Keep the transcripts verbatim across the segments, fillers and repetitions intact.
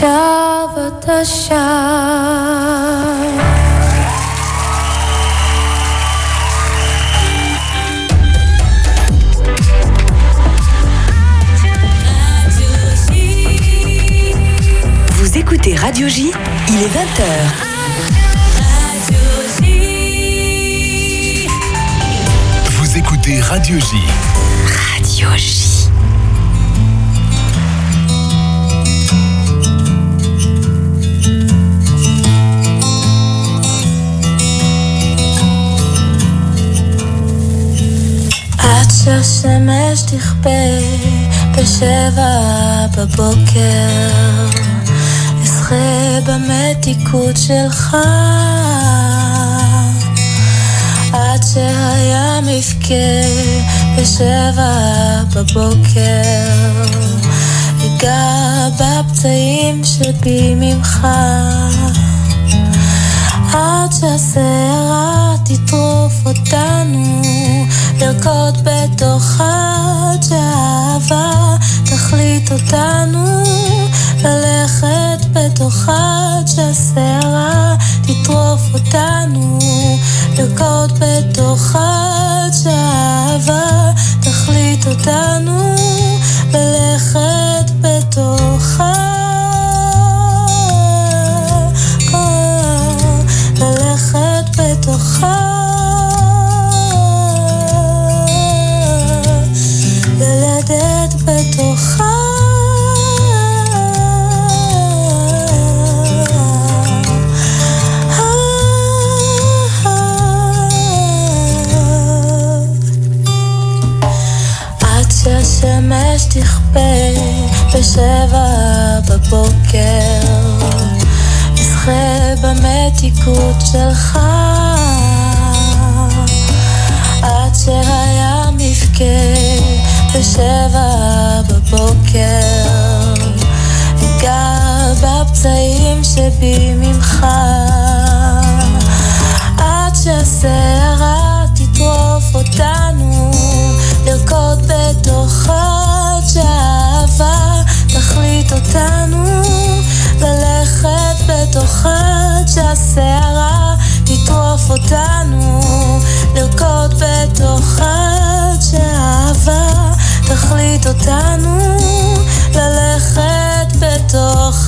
שב אתה שב Vous écoutez Radio J, il est vingt heures. Vous écoutez Radio J. Radio J. עד שהשמש תכפה בשבע בבוקר אשחה במתיקות שלך עד שהים יבכה בשבע בבוקר אגע בפצעים שבי ממך עד שהסערה תטרוף אותנו לרקוד בתוך עד שהאהבה תחליט אותנו ללכת בתוך עד שהסערה תטרוף אותנו לרקוד בתוך עד שהאהבה תחליט אותנו ללכת בתוך ללכת בתוך ללדת בתוך עד שהשמש תכפה בשבע בבוקר אשחה במתיקות שלך עד שהים יבכה בשבע בבוקר אגע בפצעים שבי ממך עד שהסערה תטרוף אותנו לרקוד בתוך עד שהאהבה תחליט אותנו ללכת בתוך עד שהסערה תטרוף אותנו לרקוד בתוך עד שהאהבה תחליט אותנו ללכת בתוך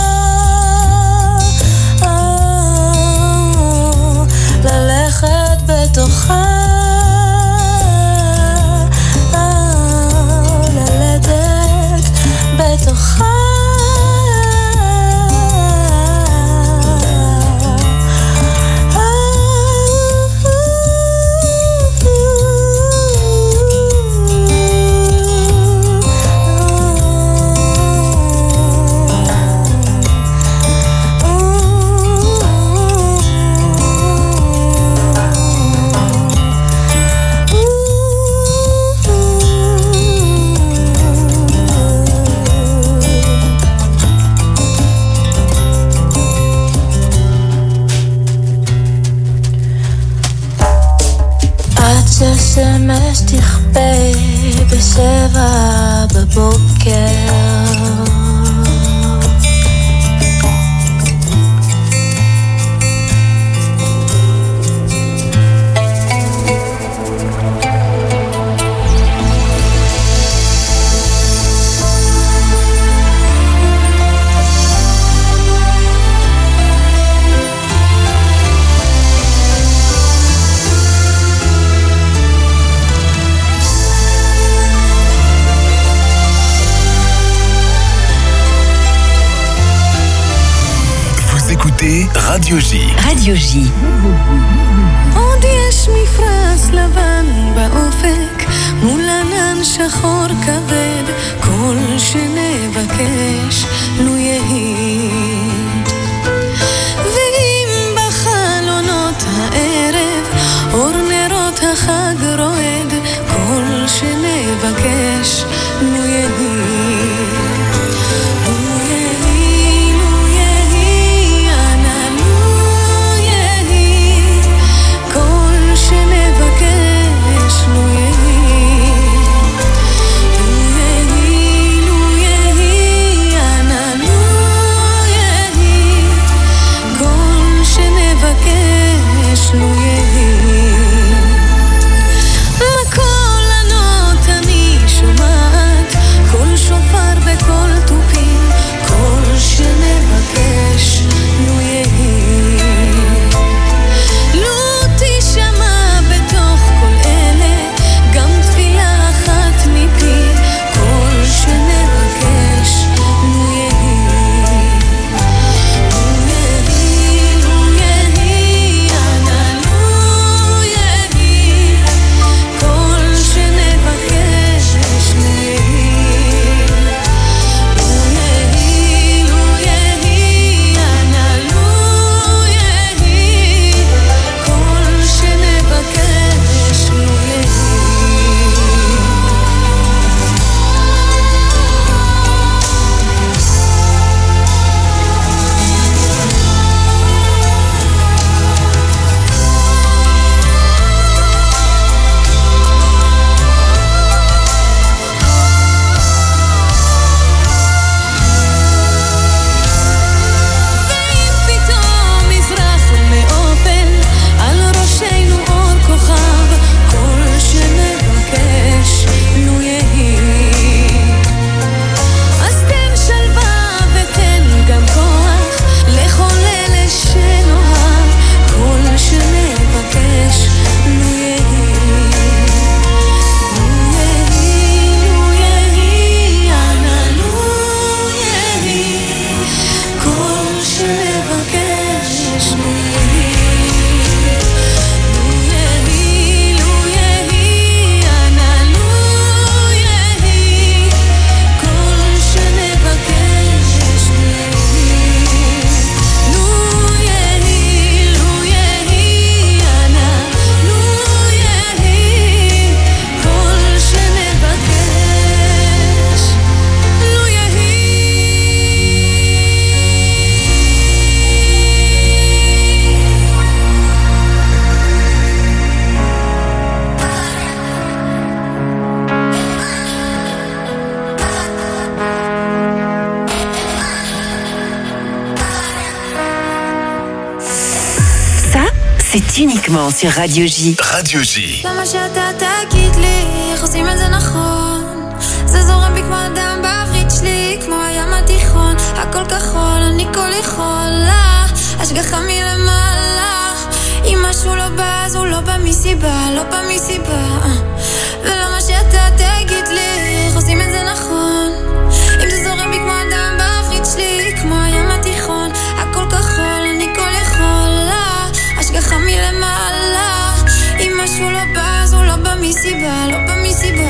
ללכת בתוך ללדת בתוך שהשמש תכפה בשבע בבוקר Radio J. Radio J. עוד יש מפרש לבן באופק מול ענן שחור כבד כל שנבקש לו יהי ואם בחלונות הערב אור נרות החג רועד כל שנבקש לו יהי לו יהי, לו יהי, אנא לו c'est uniquement sur Radio J. Radio J. למה שאתה תגיד לי איך עושים את זה נכון? זה זורם בי כמו אדם בעברית שלי, כמו הים התיכון, הכל כחול, אני כל יכולה, השגחה מלמעלה. אם משהו לא בא אז הוא לא בא מסיבה, לא בא מסיבה. ולמה שאתה תגיד לי איך עושים את זה נכון? אם זה זורם בי כמו אדם בעברית שלי, כמו הים התיכון, הכל כחול, אני כל יכולה, השגחה מלמעלה. אם משהו לא בא אז הוא לא בא מסיבה, לא בא מסיבה.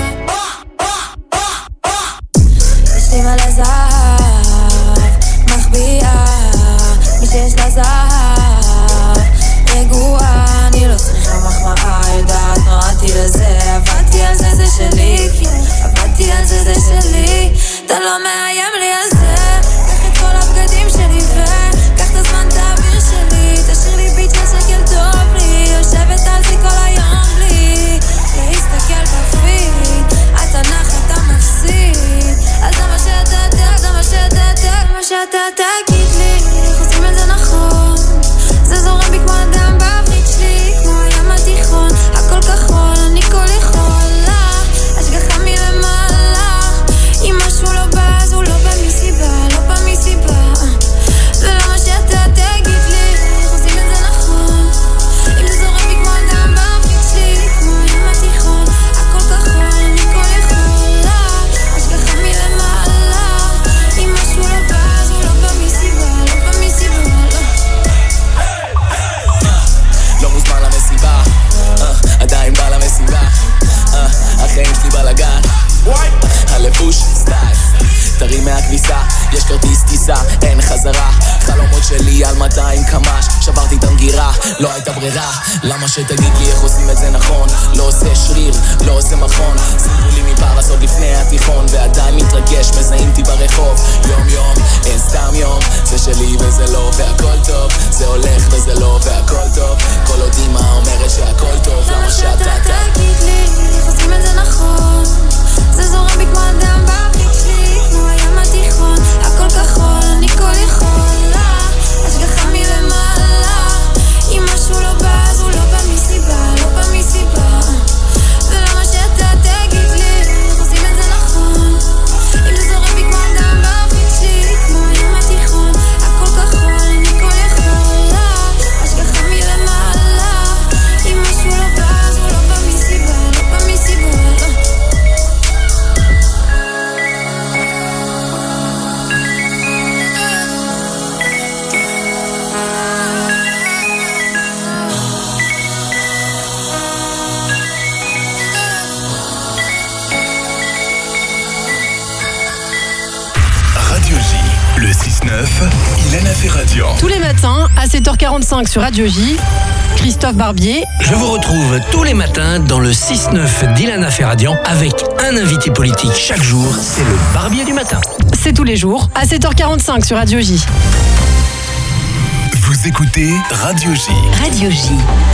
יש לי מלא זהב, מחביאה, מי שיש לה זהב רגועה, אני לא צריכה מחמאה, יודעת נועדתי לזה, עבדתי על זה, זה שלי, עבדתי על זה, זה שלי, אתה לא מאיים לי על זה. קח את כל הבגדים שלי וקח את הזמן, תעביר שלי, תשאיר לי ביט של שקל טוב לי, יושבת על זה כל היום בלי להסתכל בפיד, אתה נח אתה מפסיד. אז זה מה שאתה תגיד, זה מה שאתה תגיד, מה שאתה תגיד לי איך עושים את זה נכון? זה זורם בי כמו אדם בעברית שלי, כמו הים התיכון, הכל כחול, אני כל יכולה, השגחה מלמעלה. אם משהו לא בא אז הוא לא בא מסיבה, לא בא מסיבה. ולמה שאתה תגיד לי איך עושים את זה נכון? אם זה זורם בי כמו אדם בעברית שלי, כמו הים התיכון, הכל כחול, אני כל יכולה, השגחה מלמעלה. אם משהו לא בא אז הוא לא בא מסיבה, לא בא מסיבה. לא מוזמן למסיבה, עדיין בא למסיבה, החיים שלי בלגן, הלבוש סטייל, תרים מהכביסה, יש כרטיס טיסה, אין חזרה, חלומות שלי על מאתיים קמ"ש, שברתי את המגירה, לא הייתה ברירה. למה שתגיד לי איך עושים את זה נכון? לא עושה שריר, לא עושה מכון, סמכו לי מפרס עוד לפני התיכון, ועדיין מתרגש, מזהים אותי ברחוב, יום יום, אין סתם יום, זה שלי וזה לא, והכל טוב, זה הולך וזה לא, והכל טוב, כל עוד אמא אומרת שהכל טוב. למה שאתה תגיד לי איך עושים את זה נכון? זה זורם בי כמו אדם בעברית שלי, כמו הים התיכון, הכל כחול, אני כל יכולה, השגחה מלמעלה. אם משהו לא בא אז הוא לא בא מסיבה, לא בא מסיבה. ולמה שאתה תגיד לי איך עושים את זה נכון? אם זה זורם בי כמו אדם בעברית שלי, כמו הים התיכון, הכל כחול, אני כל יכולה, השגחה מלמעלה. אם משהו לא בא אז הוא לא בא מסיבה, לא בא מסיבה. Radio J, le six neuf, Ilana Ferradian. Tous les matins à sept heures quarante-cinq sur Radio J, Christophe Barbier. Je vous retrouve tous les matins dans le six neuf d'Ilana Ferradian avec un invité politique chaque jour. C'est le Barbier du matin. C'est tous les jours à sept heures quarante-cinq sur Radio J. Vous écoutez Radio J. Radio J.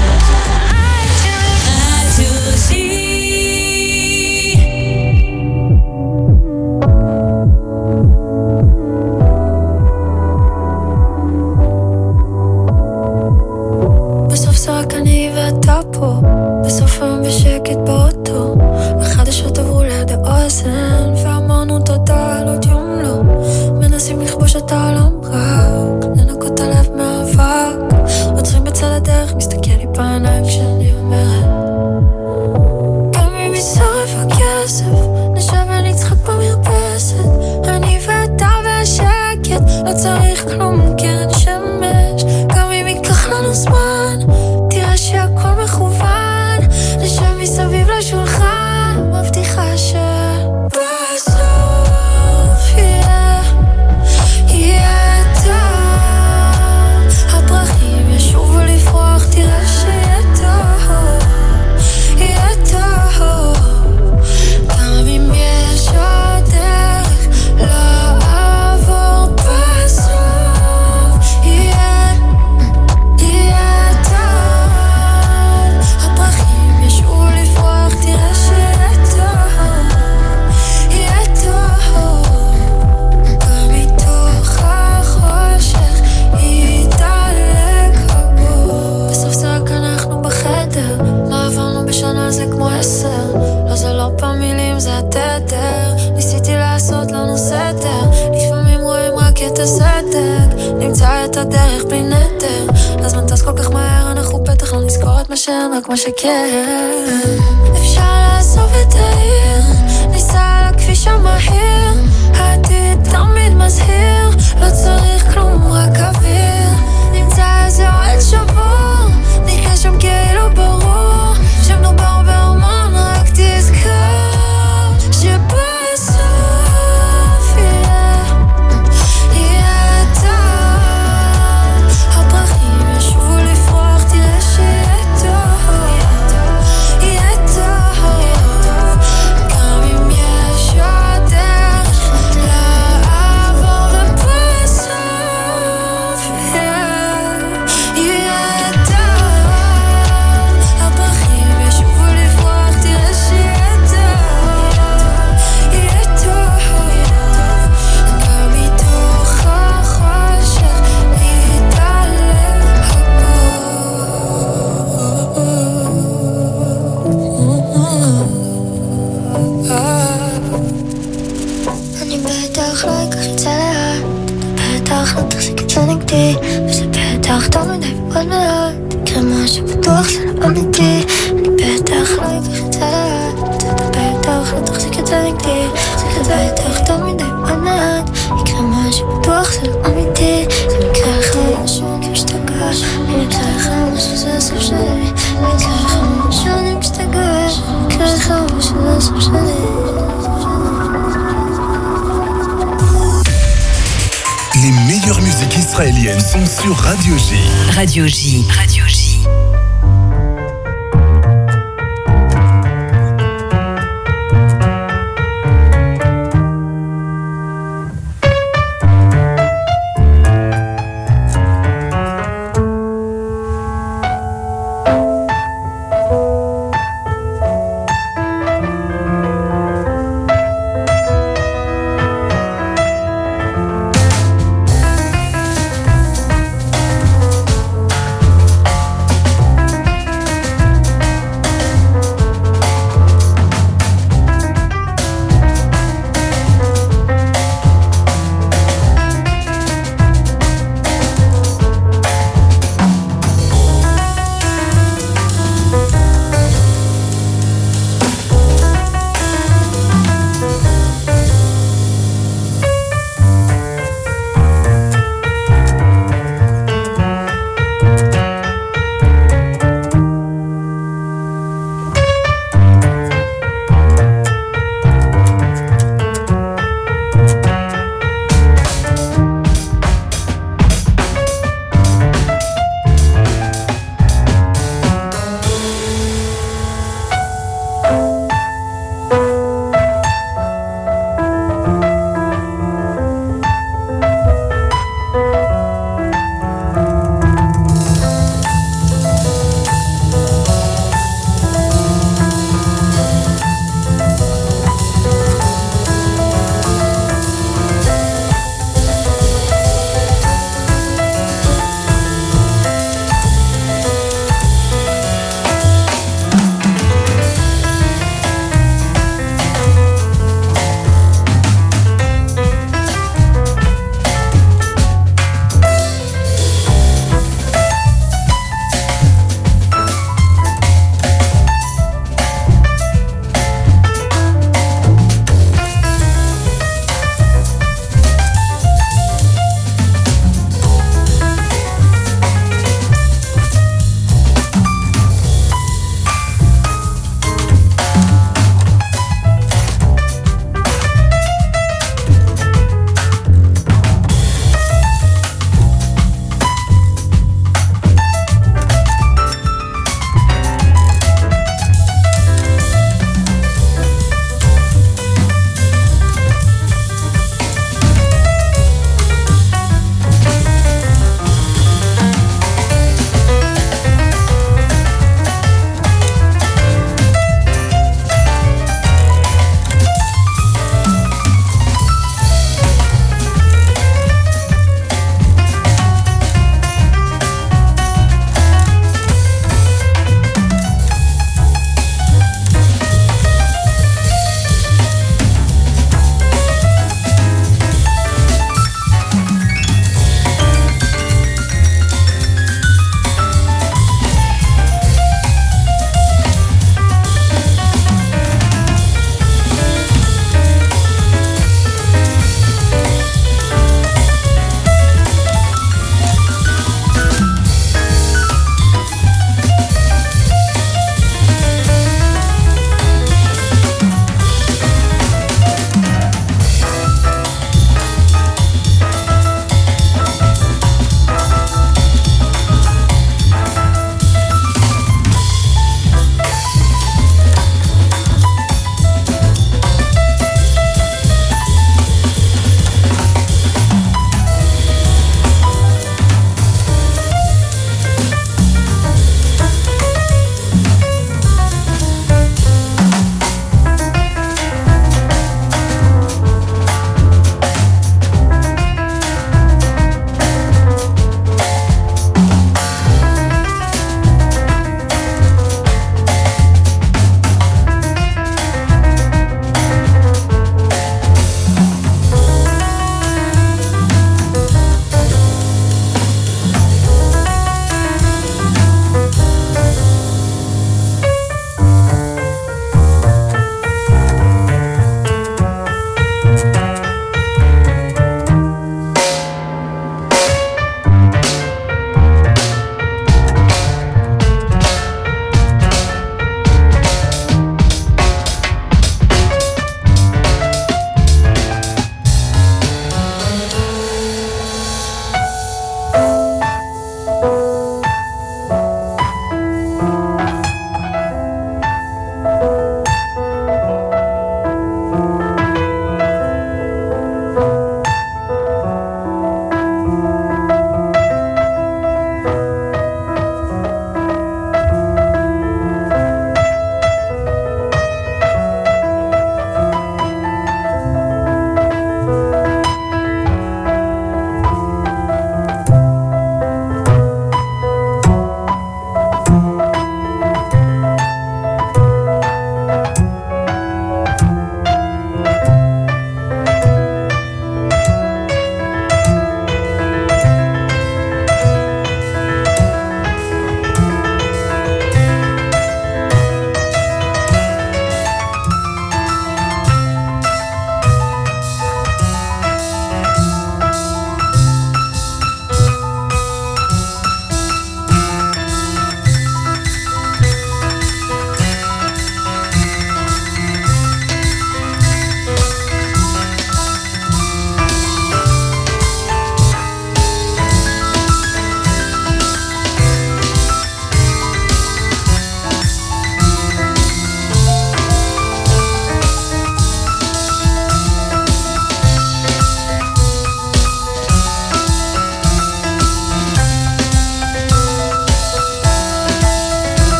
בסוף זה רק אני ואתה פה, בסוף היום בשקט באוטו, החדשות עברו ליד האוזן ואמרנו תודה על עוד יום לא, מנסים לכבוש את העולם רק לנקות הלב מהאבק, עוצרים בצד הדרך, מסתכל לי בעיניים כשאני אומרת גם אם ישרף הכסף נשב ונצחק במרפסת, אני ואתה והשקט לא צריך כלום קרן שמש, גם אם ייקח לנו זמן תראה שהכל מכוון, נשב מסביב לשולחן מבטיחה שבסוף יהיה יהיה טוב, הפרחים ישובו לפרוח, תראה שיהיה טוב, יהיה טוב, גם אם יש עוד דרך לעבור בסוף את הסדק, נמצא את הדרך בלי נתר. הזמן טס כל כך מהר, אנחנו בטח לא נזכור את מה שאין, רק מה שכן. אפשר לעזוב את העיר, ניסע על הכביש המהיר, העתיד תמיד מזהיר, לא צריך כלום, רק אוויר. נמצא איזה אוהל שבור, נחיה שם כאילו ברור, שמדובר בהורמון, רק תזכור שבסוף יהיה, יהיה טוב. הפרחים ישובו לפרוח, תראה שיהיה טוב, יהיה טוב. גם אם יש עוד דרך לעבור, ובסוף יהיה, יהיה טוב. הפרחים ישובו לפרוח, תראה שיהיה טוב, יהיה טוב. גם מתוך החושך נתעלה אני בטח לא אקח את זה לאט, בטח לא תחזיק את זה נגדי, וזה בטח טוב מדי מאוד מאוד, יקרה משהו בטוח זה לא אמיתי. אני בטח לא אקח את זה לאט, בטח לא תחזיק את זה נגדי, זה בטח טוב מדי מאוד מאוד, יקרה משהו בטוח זה לא אמיתי. זה מקרה אחד משהו אני משתגע, זה מקרה אחד משהו זה הסוף שלי, זה מקרה אחד משהו אני משתגע, זה מקרה אחד משהו זה הסוף שלי. Les meilleures musiques israéliennes sont sur Radio J. Radio J. Radio J.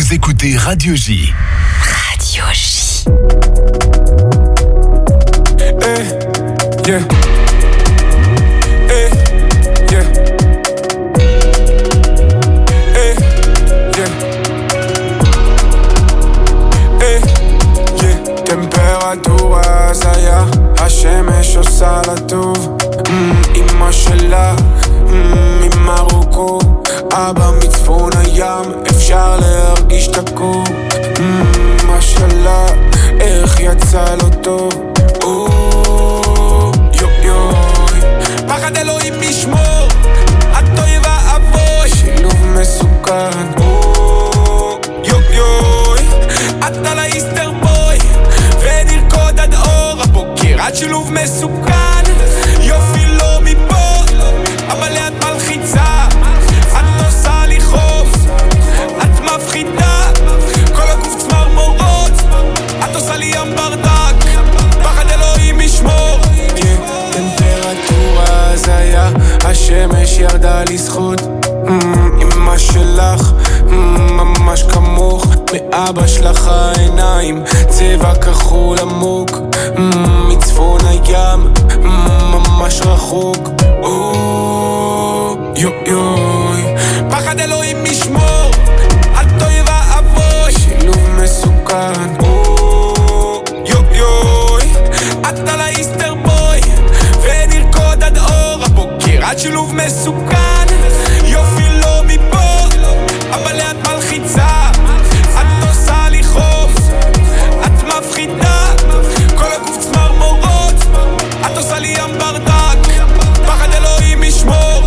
Vous écoutez Radio J. Radio J. Hey, yeah. Hey, yeah. Hey, yeah. Hey, yeah. טמפרטורה הזיה, השמש עושה לה טוב. אמא שלה ממרוקו, אבא מצפון הים, אפשר להרגיש את הקור. אמא שלה, איך יצא לו טוב. יו יוי, פחד אלוהים משמור, את אויבה אבוי, שילוב מסוכן. יו יוי, את על האיסטר בוי, ונרקוד עד אור הבוקר, את שילוב מסוכן. יופי לא מפה, אבל ליד מלחיצה, את עושה לי חום, את מפחידה, כל הגוף צמרמורות, את עושה לי ים ברדק, פחד אלוהים משמור. טמפרטורה הזיה, השמש ירדה לשחות. אמא שלך ממש כמוך, מאבא שלך העיניים צבע כחול עמוק, מצפון הים ממש רחוק. יו יוי, פחד אלוהים משמור, את אויבה אבוי, שילוב מסוכן. יו יוי, את על האיסטר בוי, ונרקוד עד אור הבוקר, את שילוב מסוכן. יופי לא מפה, אבל ליד מלחיצה, את עושה לי חום, את מפחידה, כל הגוף צמרמורות, את עושה לי ים ברדק, פחד אלוהים משמור.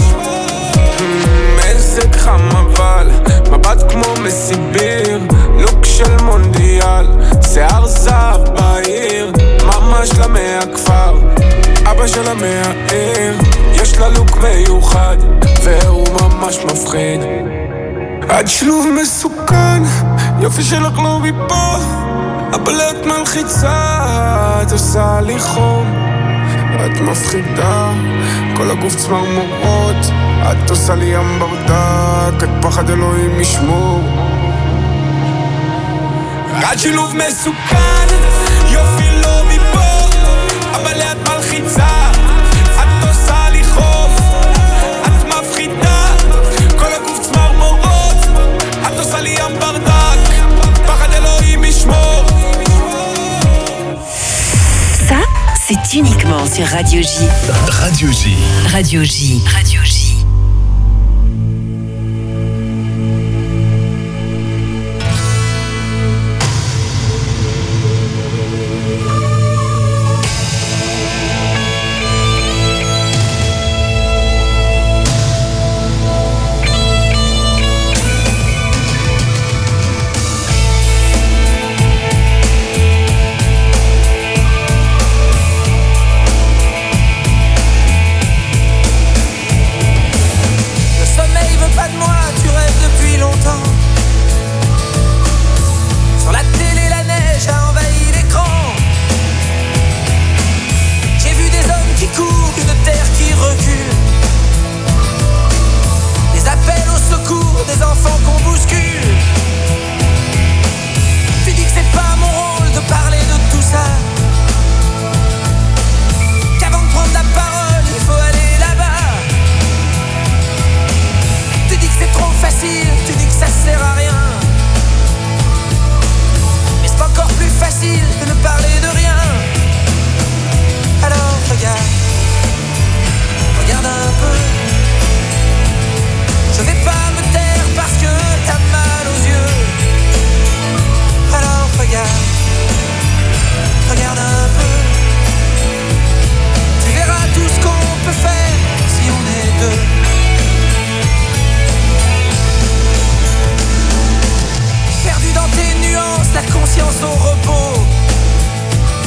מזג חם אבל, מבט כמו מסיביר, לוק של מונדיאל, שיער זהב בעיר, ממש למאה הכפר, אבא שלה מהעיר, יש לה לוק מיוחד, והוא ממש מפחיד. עד שלוב מסוכן, יופי שלך לא מפה, אבל את מלחיצה, את עושה לי חום, את מפחידה, כל הגוף צמרמורות, את עושה לי ים ברדק, את פחד אלוהים משמור. עד שילוב מסוכן, יופי לא מפה, אבל ליד מלחיצה, את עושה לי חום, את מפחידה, כל הגוף צמרמורות, את עושה לי ים ברדק, פחד אלוהים משמור. Ça, c'est uniquement sur Radio J. Radio J. Radio J. Radio J. La conscience au repos,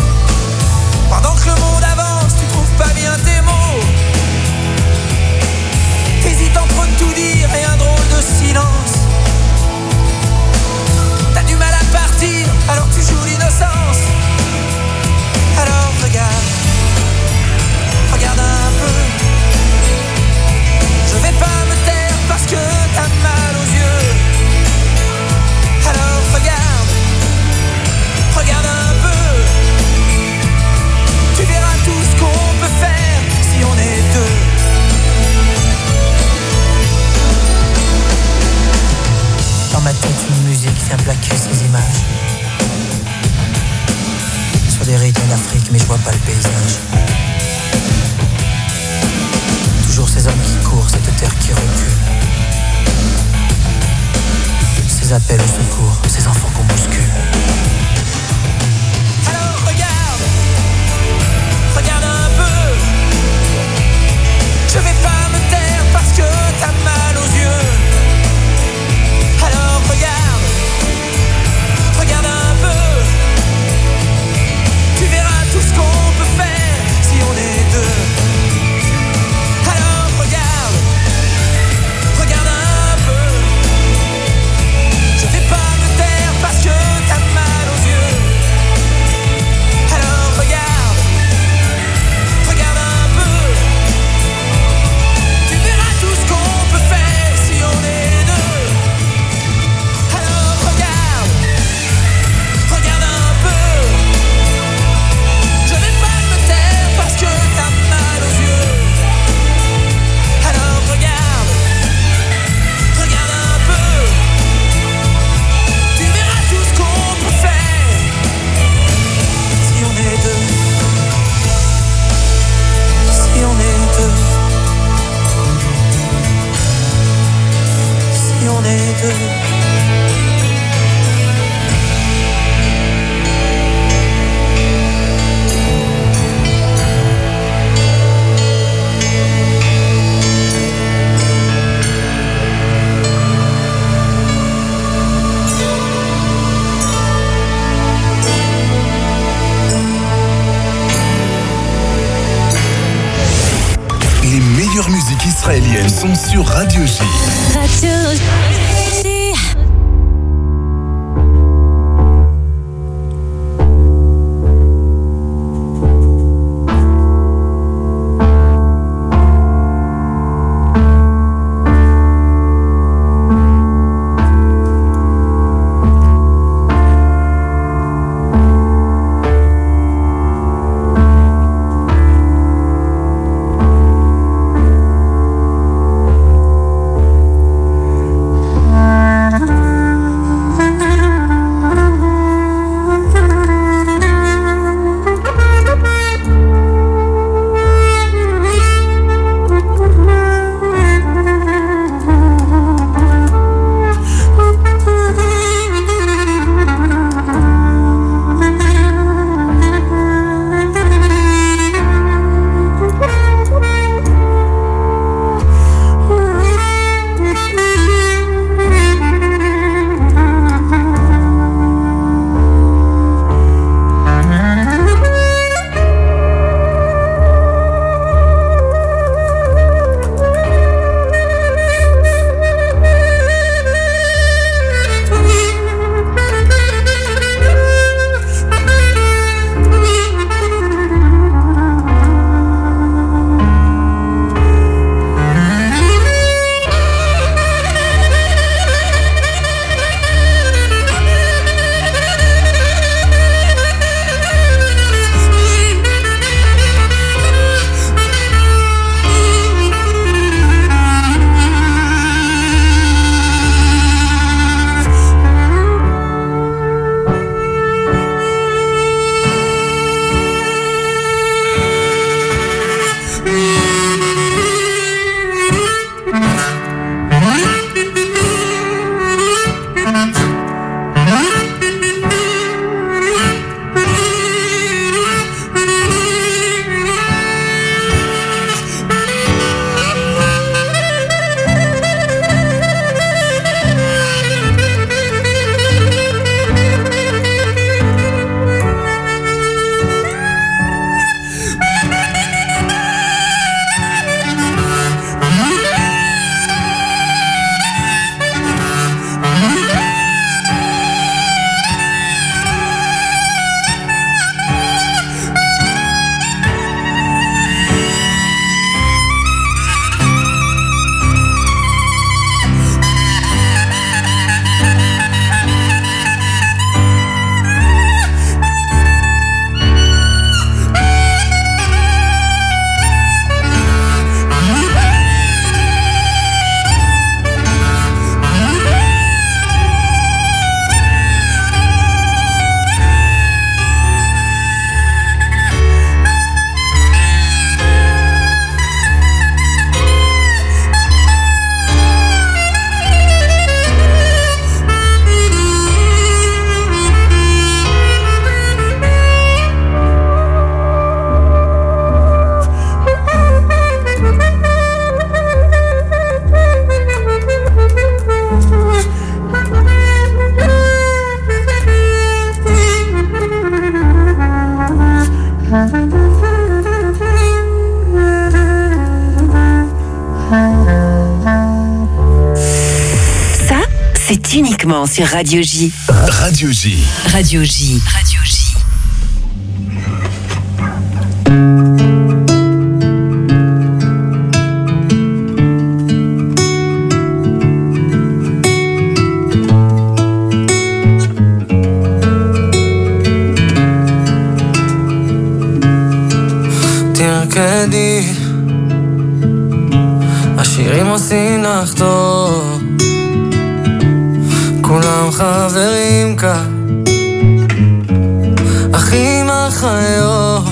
tiens plaqué ces images sur des rythmes d'Afrique, mais je vois pas le paysage. Toujours ces hommes qui courent, cette terre qui recule. Ces appels au secours, ces enfants qu'on bouscule. Alors regarde, regarde un peu. Je vais pas me taire parce que t'as mal aux yeux. Alors regarde, regarde un peu. Tu verras tout ce qu'on peut faire si on est deux. Alors regarde, regarde un peu. Je vais pas me taire parce que t'as mal aux yeux. Alors regarde, regarde un peu. Tu verras tout ce qu'on peut faire si on est deux. Alors regarde, regarde un peu. Je vais pas me taire parce que t'as mal aux yeux. Alors regarde, regarde un peu. Tu verras tout ce qu'on peut faire si on est deux. Si on est deux. Si on est deux. Les meilleures musiques israéliennes sont sur Radio J. Radio J. C'est uniquement sur Radio J. Radio J. Radio J. Radio J. תרקדי, השירים עושים לך טוב, כולם חברים כאן, אחים אחיות.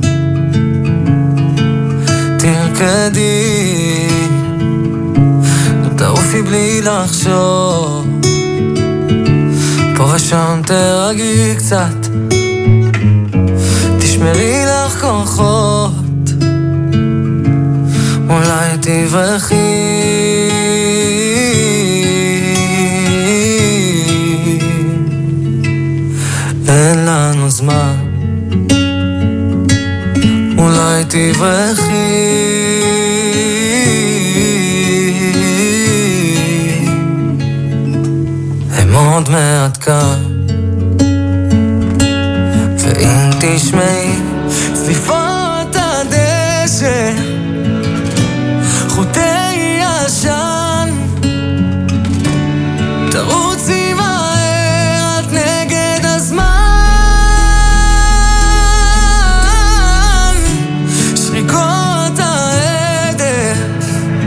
תרקדי, לא תעופי בלי לחשוב, פה ושם תרגי קצת, תשמרי לך כוחות, אולי תברחי. אין לנו זמן, אולי תברחי. הם עוד מעט כאן, ואם תשמעי צליפות הדשא, חוטי ישן, תרוצי מהר, את נגד הזמן. שריקות העדף,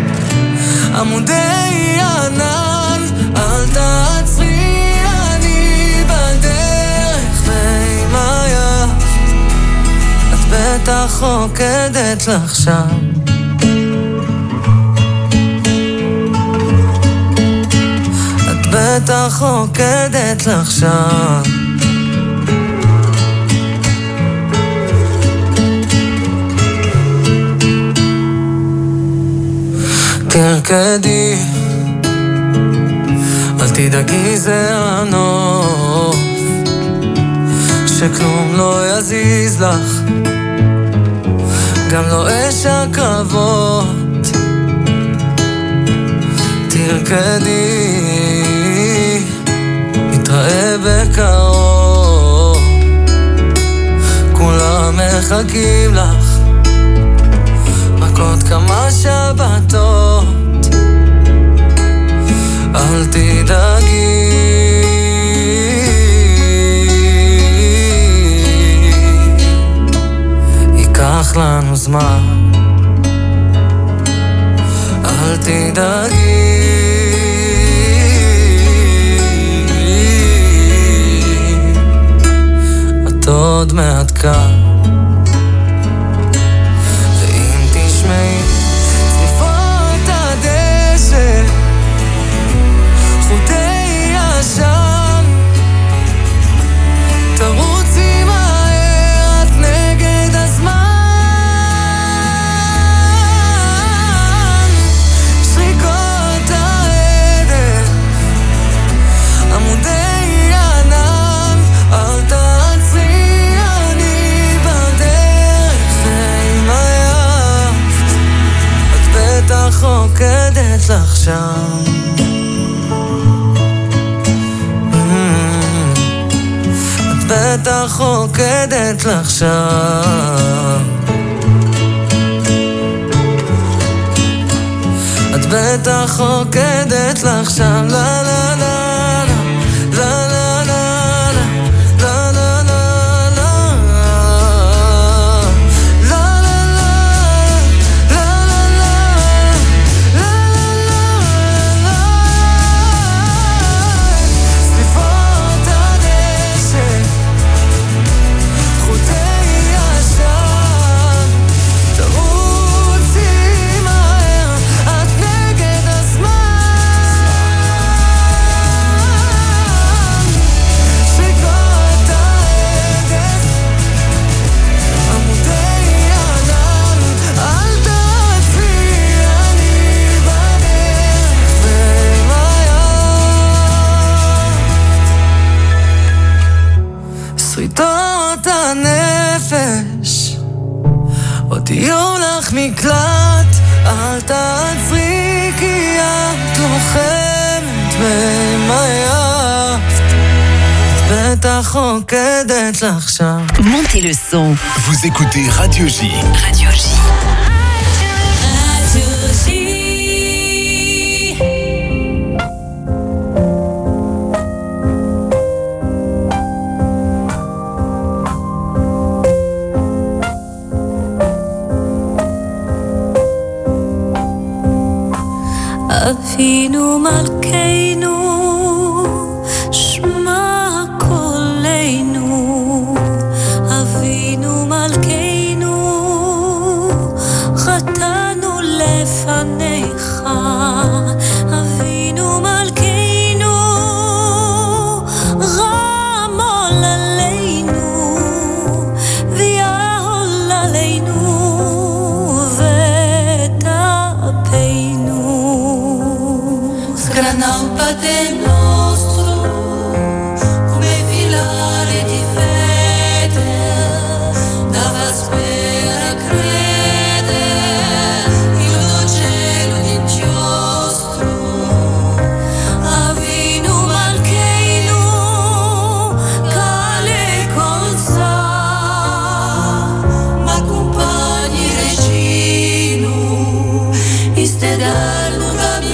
עמודי ענן, אל תעצרי, אני בדרך. ואם עייף, את בטח רוקדת לך שם, בטח רוקדת לך שם. תרקדי, אל תדאגי זה הנוף, שכלום לא יזיז לך, גם לא אש הקרבות. תרקדי, נתראה בקרוב, כולם מחכים לך, רק עוד כמה שבתות. אל תדאגי, ייקח לנו זמן, אל תדאגי. עוד מעט כאן, ואם תשמעי צליפות הדשא, חוטי ישן, תרוצי מהר, את נגד הזמן. שריקות העדף, עמודי ענן, אל תעצרי, בטח רוקדת לך שם. את בטח רוקדת לך שם. את בטח רוקדת לך שם. לה לה לה לה לה מקלט, אל תעצרי כי את לוחמת כמה אהבת, בטח רוקדת לך שם. Montez le son. Vous écoutez Radio J. Radio J. אבינו מלכנו שמע קולנו, אבינו מלכנו חטאנו לפניך, אבינו מלכנו רמול עלינו ויעול עלינו ותאפנו. Sgrana un Padre nostro come filare di fede, dava spera crede il tuo cielo d'inchiostro. Avinu Malkeinu cale colza, ma compagni regino istedal mugami.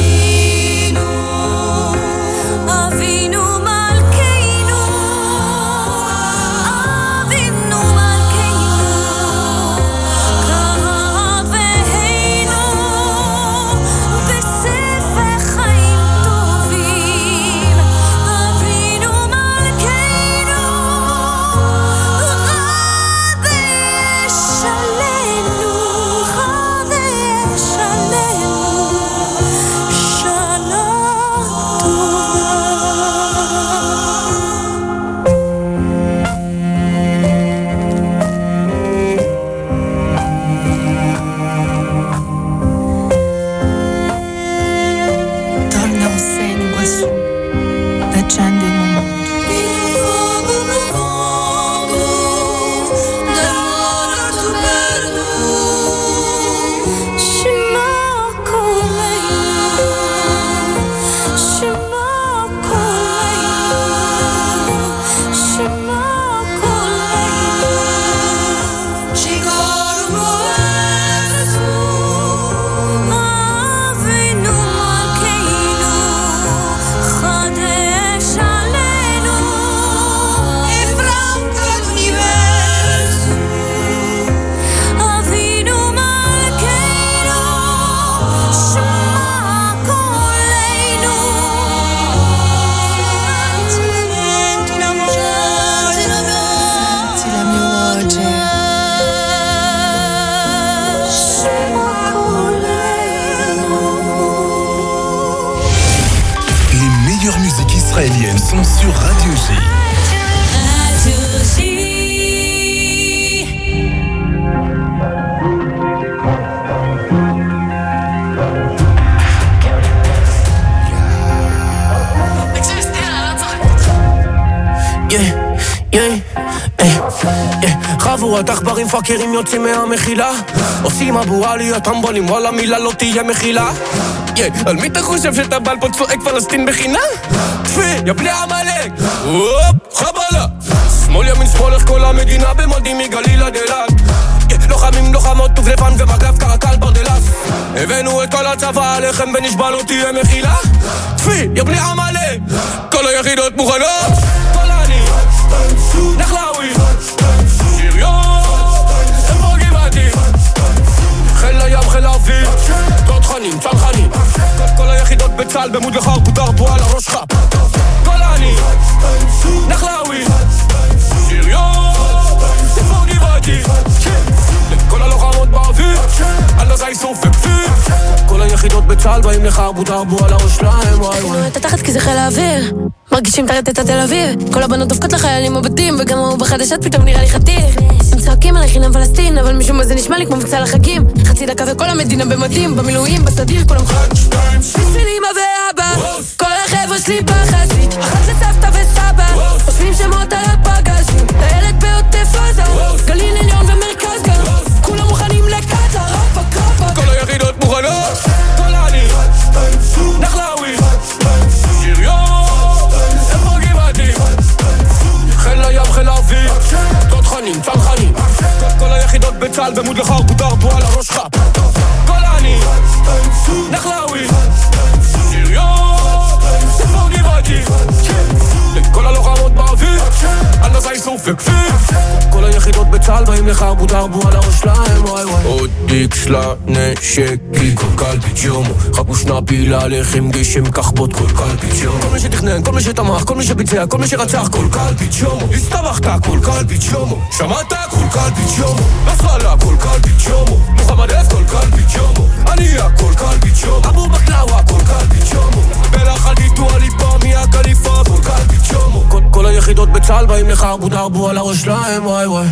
Israéliennes sont sur Radio J. Radio J. חבורת עכברים פאקרים יוצאים מהמחילה, עושים אבו עלי הטמבונים, וואלה מילה לא תהיה מחילה. על מי אתה חושב שאתה בעל פה צועק פלסטין בחינה? תפי, יא בני עמלק! הופ, חבלה! שמאל ימין שמאל איך כל המדינה במודים מגליל עד אילת. לוחמים לוחמות תוגרפן ומגף קרקל ברדלס, הבאנו את כל הצבא עליכם ונשבע לא תהיה מחילה. תפי, יא בני עמלק! כל היחידות מוכנות! כל אני נחלאווי חיל הים, חיל האוויר, תותחנים, צנחנים, כל היחידות בצה"ל במוד לחר בודר בו על הראש חפ. כל אני נחלאווי שריון, תפור גבעתי, כל הלוחמות באוויר, על הזי סוף ופיר, כל היחידות בצה"ל באים לחר בודר בו על הראש שלהם. תקנו את התחת כי זה חיל האוויר, מרגישים תרת את התל אביב, כל הבנות דופקות לחיילים עובדים, וגם הוא בחדשת פתאום נראה לי חתיך. הם צועקים עלי חינם פלסטין, אבל משום מה זה נשמע לי כמו מבצע לחגים. חצי דקה וכל המדינה במדים, במילואים, בסדיר, כולם חד שתיים בשביל אמא ואבא, כל החבר'ה שלי בחזית, אחת לסבתא וסבא, עושים שמות על הפגזים, לילד בעוטף עזה, גליל עליון ומרכז גם, כולם מוכנים לקטה, רפה קרפה, כל היחידות מוכנות, כל אני נחלאווי שריון, בצהל במוד לך ובודר בו על הראש שלך גולני, נחלאווי שריון, ספור גבעתי כל הלוחמות באוויר על נזי סוף וכפיף כל היחידות בצהל באים לך ובודר בו על הראש שלהם וואי וואי עוד איקס לנשק כי כל קל פיג'ומו חכו שנה פילה לחם גשם כחבות כל קל פיג'ומו כל מי שתכנן, כל מי שתמך, כל מי שביצע, כל מי שרצח כל קל פיג'ומו הסתבכת כל קל פיג'ומו שמעת כל קל פיג'ומו נסראללה כל קל פיג'ומו מוחמד אף כל קל פיג'ומו עניה כל קל פיג'ומו אבו בקלאווה כל קל פיג'ומו בלח על דיטו הליפה מיה קליפה כל קל פיג'ומו כל, כל היחידות בצהל באים לך בודר בו על הראש שלהם וואי וואי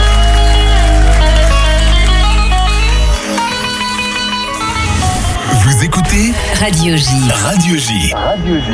Vous écoutez Radio J. Radio J. Radio J.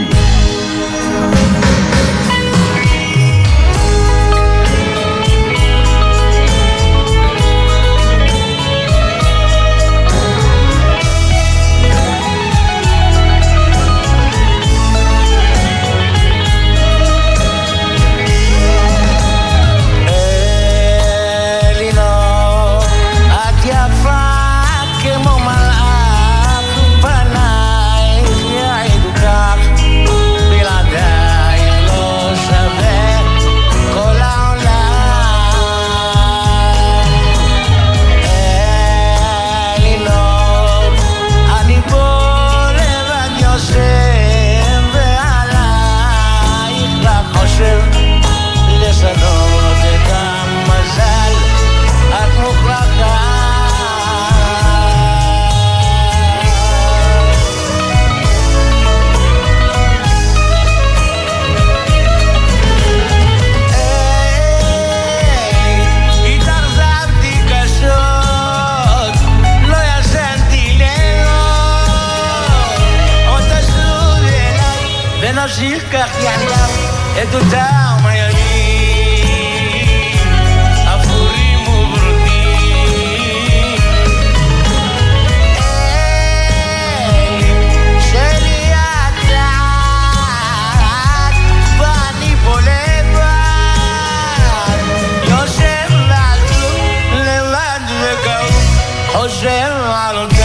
נמשיך כך יחדיו את אותם הימים אפורים וברודים אלים שלי הצעת ואני פה לבד יושב על כלום לבד וקרוב חושב על אותם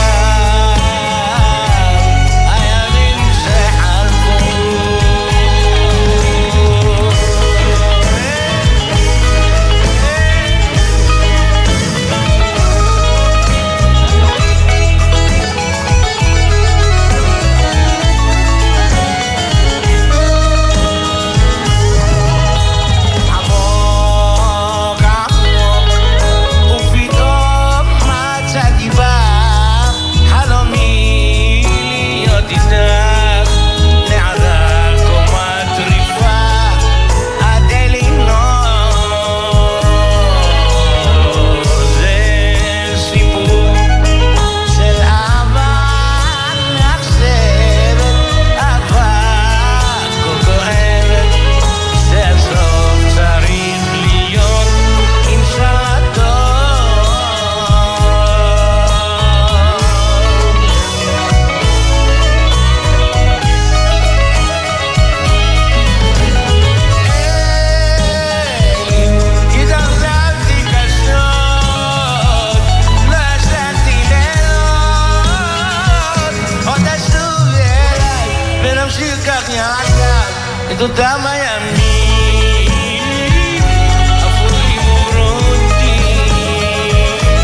אותם הימים אפורים וברודים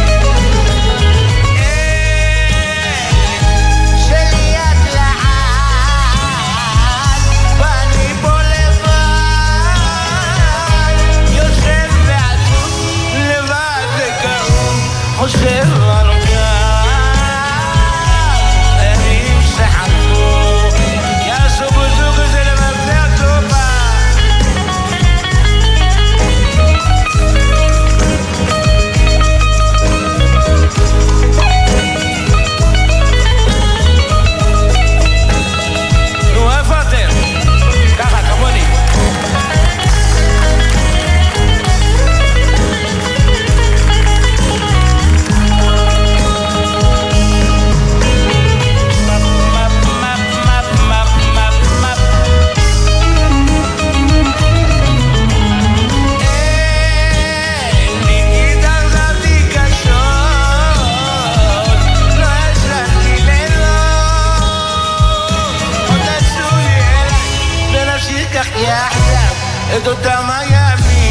שלי את לעד ואני פה לבד יושב ועצוב לבד וקרוב חושב על אותם הימים שחלפו יעשו בזוג הזה לבד يا أحلام إدوتا ميامي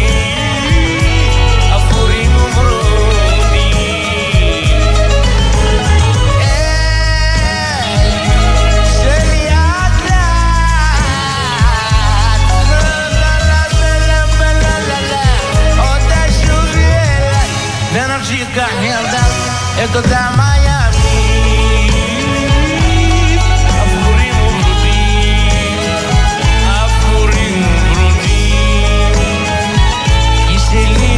أفوري مبروني L'energia mierda è tutta Miami. Afurimo brudi, afurimo brudi. Iseli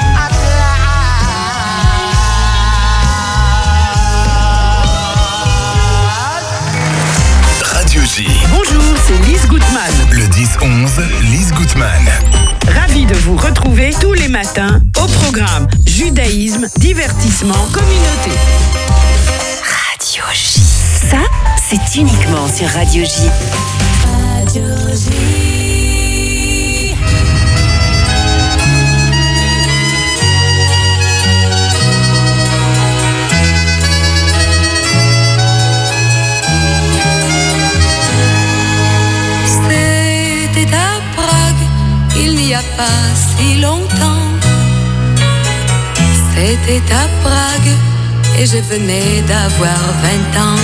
Radio J. Bonjour, c'est Lise Gutmann. Le dix onze, Lise Gutmann. Ravi de vous retrouver tous les matins au programme Judaïsme, divertissement, communauté. Radio J. Ça, c'est uniquement sur Radio J. Radio J. C'était à Prague, il n'y a pas si longtemps. C'était à Prague et je venais d'avoir vingt ans.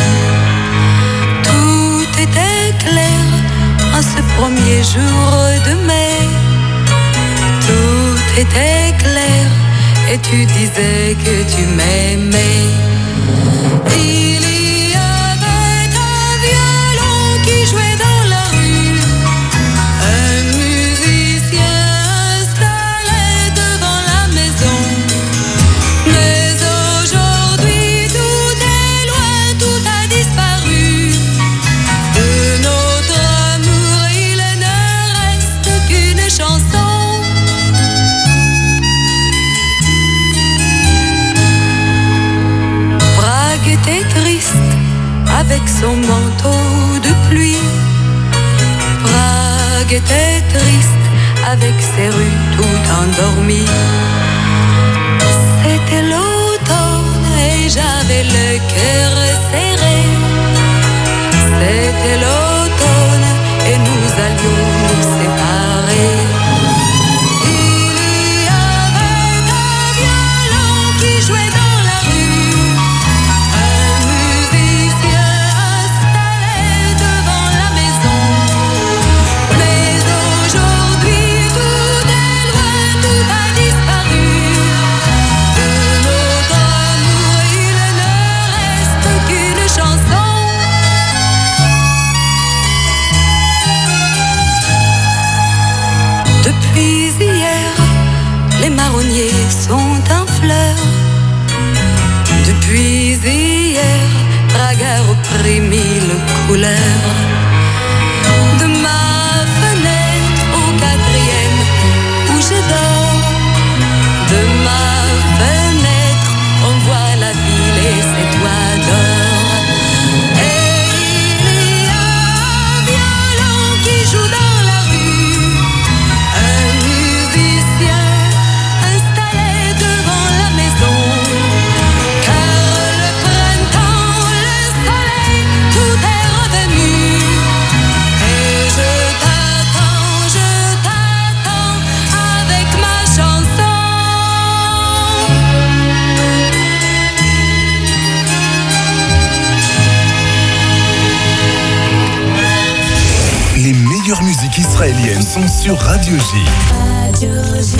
Tout était clair en ce premier jour de mai. Tout était clair et tu disais que tu m'aimais. Il y avait un violon qui jouait dans la rue, un musicien installé devant la maison. Mais aujourd'hui tout est loin, tout a disparu. De notre amour il ne reste qu'une chanson. Prague était triste avec son manteau de pluie. Prague était triste avec ses rues tout endormies. C'était l'automne et j'avais le cœur serré. C'était l'automne et nous allions nous séparer. Il y avait un violon qui jouait dans la rue, un musicien installé devant la maison. Mais aujourd'hui tout est loin, tout a disparu. De notre amour il ne reste qu'une chanson. Depuis hier, les marronniers sont en fleurs. Depuis hier, Prague a repris mille couleurs. De ma fenêtre au quatrième où je dors, de ma fenêtre on voit la ville et ses toits d'or. Et il y a un violon qui joue dans la rue, un musicien installé devant la maison. Car le printemps, le soleil, tout est revenu. Et je t'attends, je t'attends avec ma chanson. Les meilleures musiques israéliennes sont sur Radio J. Radio J.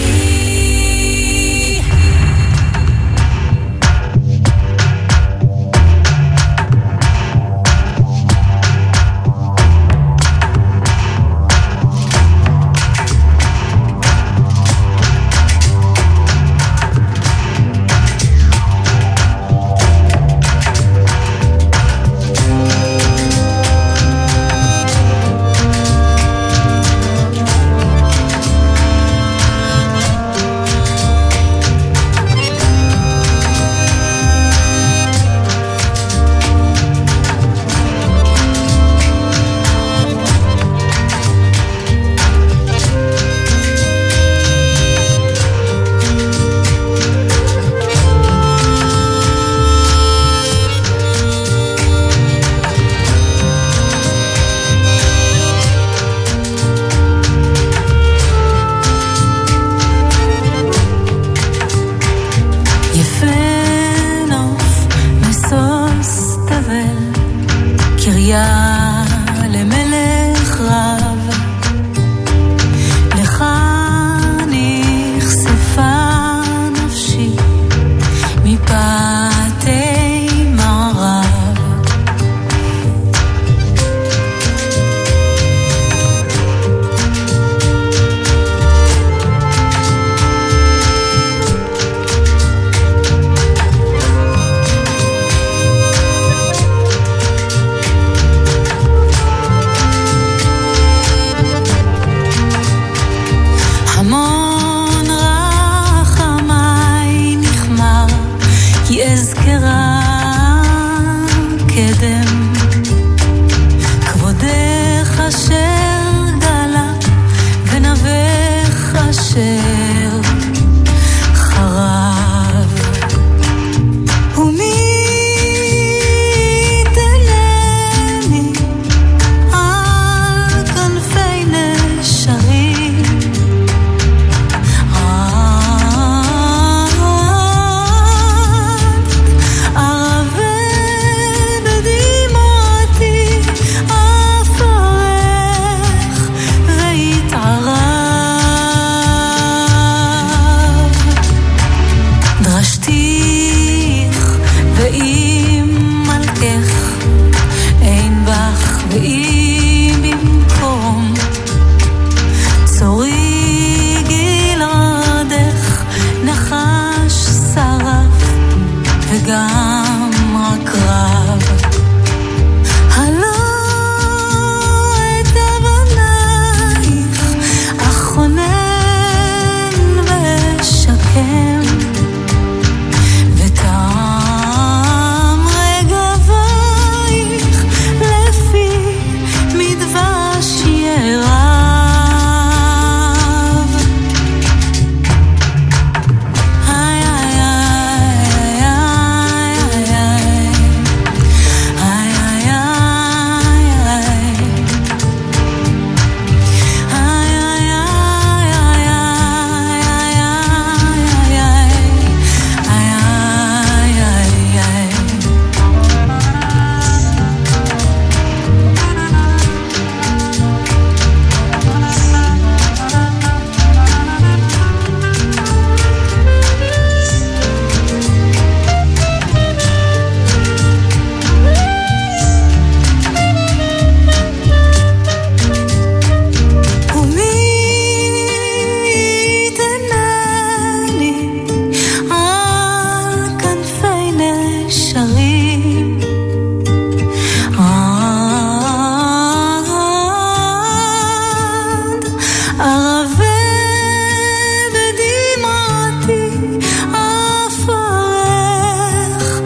ערבי בדמעתי אפרך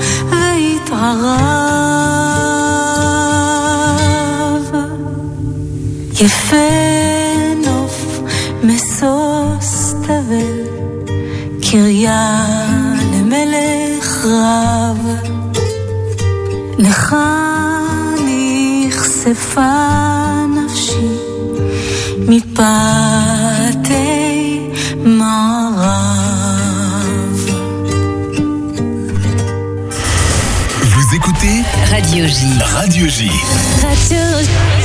והתערב יפה נוף משוש תבל קריה למלך רב לך נכספה נפשי מפתי מערב. Vous écoutez Radio J. Radio J. Radio J.